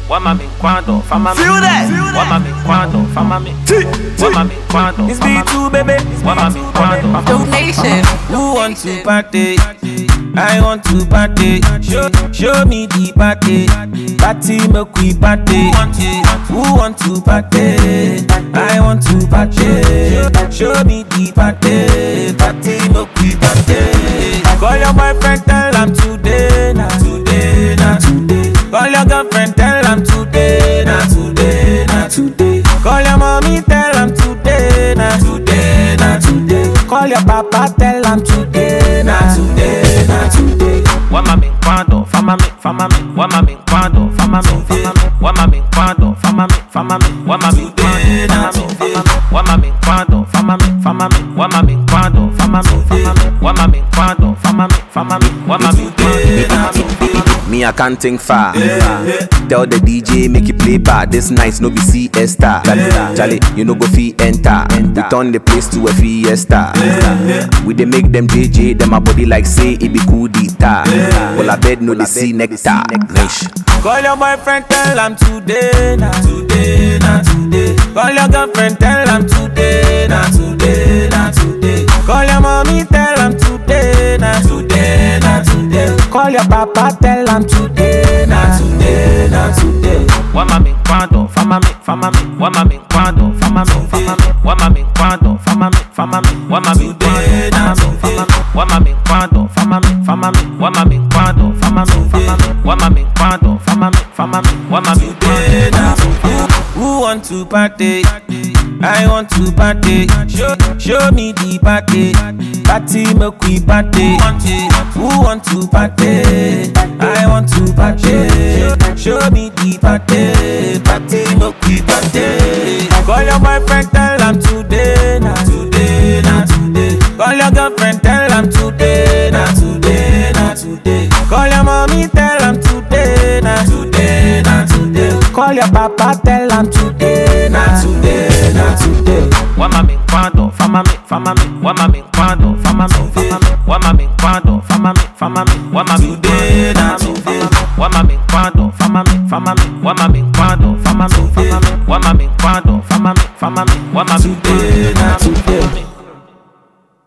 Wamami quando, famami. Feel that. Wamami quando, famami. Wamami quando. It's B2, baby. Wamami quando. Donation. Who want to party? I want to party. Show me the party. Party make we party. Who want to party? I want to party. Show me the party. Party make we party. Call your boyfriend, tell him today, nah today, nah today. Call your girlfriend, tell him today, nah today, nah today. Call your mommy, tell him today, nah today, nah today. Call your papa, tell him today, nah today, nah today. Wamami quando, famami, famami. Wamami quando, famami, famami. Wamami quando, famami, famami. Wamami quando, famami. Wamami quando, famami, famami. Wamami quando, famami, famami. Wamami quando, famami, famami. Wamami quando. Me, I can't think far. Tell the DJ, make it play bad. This nice, no be siesta. Charlie, you no go fee enter. We turn the place to a fiesta. We dey make them JJ, them a body like say it be cool dita. Well, I bed no they see nectar. Nice. Call your boyfriend, tell him today, nah today, nah today. Call your girlfriend, tell him today, nah today, nah today. Call your mommy, tell him today, nah today, nah today. Call your papa, tell him today, nah today, nah today. Wamami quando, famami, famami. Wamami quando, famami, famami. Wamami quando, famami, famami. Wamami quando, famami. Wamami quando, famami, famami. Wamami quando, famami, famami. Wamami quando, famami, famami. Wamami quando. Who want to party? I want to party. Show me the party. Party make we party. Who want to party? I want to party. Show me the party. Party make we party. Call your boyfriend, tell him today, nah today, nah today. Call your girlfriend, tell him today, nah today, nah today. Call your mommy, tell him today, nah today, nah today. Call your papa, tell him today, nah today, nah today. Wamami quando, famami, famami. Wamami quando, famami, famami. Wamami quando, famami, famami. Wamami Today, nah today. Wamami quando, famami, famami. Wamami quando, famami, famami. Wamami quando, famami, famami. Wamami Today, nah today.